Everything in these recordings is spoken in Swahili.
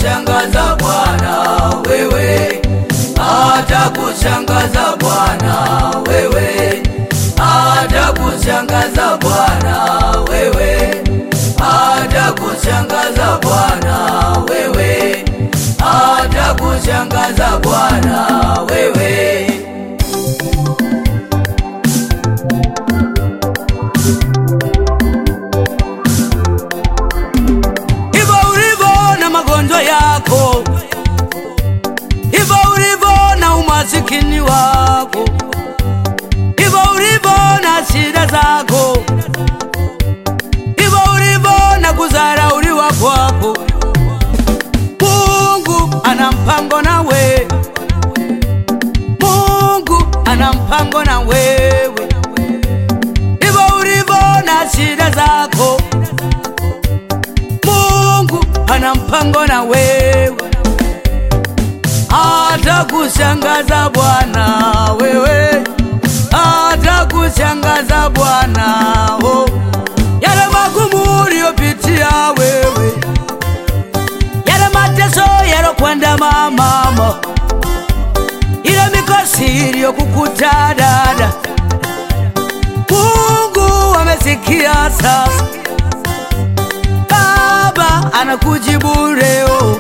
atakushangaza Bwana wewe, atakushangaza Bwana wewe, atakushangaza Bwana wewe, atakushangaza Bwana wewe, atakushangaza Bwana wewe. Hivyo ulivyo na magonjwa yako, hivyo ulivyo na umasikini wako, hivyo ulivyo na shida zako, hivyo ulivyo na kudharauliwa kwako, Mungu ana mpango na wewe. Mungu ana mpango na wewe. Hivyo ulivyo na shida zako, Mungu ana mpango na wewe. Atakushangaza Bwana wewe, atakushangaza Bwana. Oh, yale magumu uliyopitia wewe, yale mateso yalokwenda mama, ile mikosi iliyokukuta dada, Mungu amesikia sasa. Baba anakujibu leo,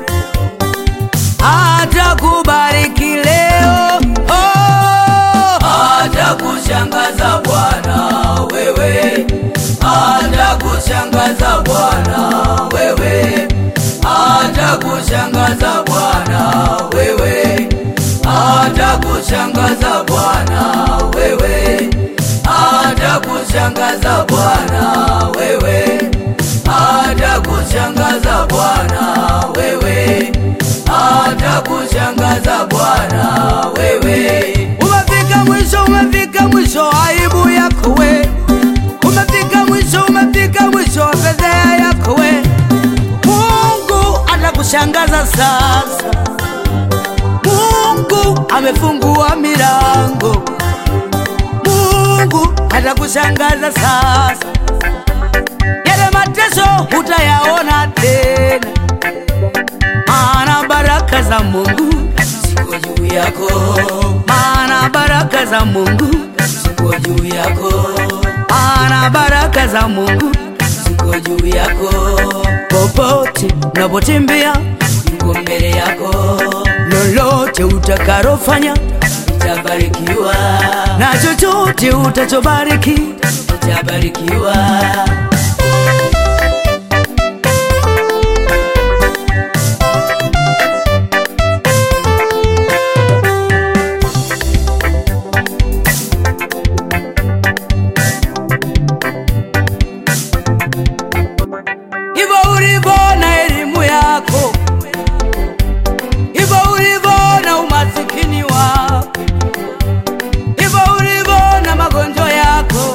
atakubariki leo. Oh, atakushangaza Bwana wewe, atakushangaza Bwana wewe, atakushangaza Bwana wewe, atakushangaza Bwana wewe, atakushangaza Bwana wewe, atakushangaza Bwana wewe, atakushangaza Bwana wewe. Umefika mwisho, umefika mwisho aibu yako we, umefika mwisho, umefika mwisho fedheha yako we. Mungu atakushangaza sasa. Mungu amefungua milango, Mungu atakushangaza sasa. Yale mateso hutayaona tena, maana baraka za Mungu ziko juu yako, maana baraka za Mungu ziko juu yako, maana baraka za Mungu ziko juu yako. Popote unapotembea yuko mbele yako, lolote utakalofanya utabarikiwa, na chochote utachobariki utabarikiwa. Hivyo ulivyo na elimu yako, hivyo ulivyo na umasikini wako, hivyo ulivyo na magonjwa yako,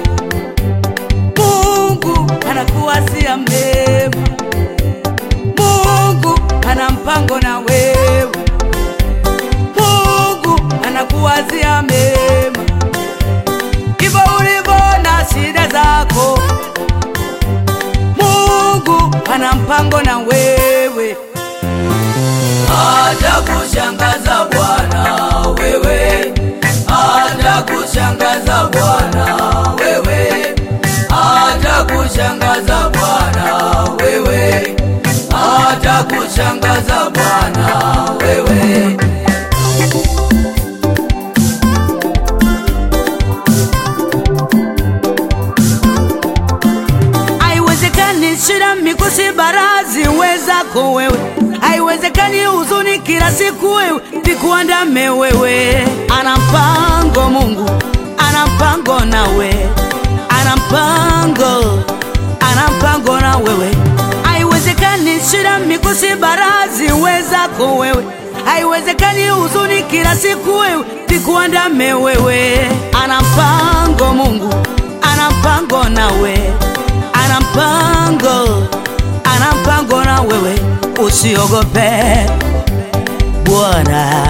Mungu anakuwazia mema. Mungu ana mpango na wewe, Mungu anakuwazia mema. Hivyo ulivyo na shida zako, Mungu ana mpango na wewe. Atakushangaza Bwana wewe, atakushangaza Bwana wewe, atakushangaza Bwana wewe, atakushangaza Bwana wewe. Haiwezekani shida mikosi barazi wezako wewe, haiwezekani huzuni kila siku wewe vikuandame wewe. Ana mpango Mungu, ana mpango nawe, ana mpango na wewe. Haiwezekani shida mikosi barazi wezako wewe, haiwezekani huzuni kila siku wewe vikuandame wewe. Ana mpango Mungu, ana mpango nawe, ana mpango na wewe. Usiogope, Bwana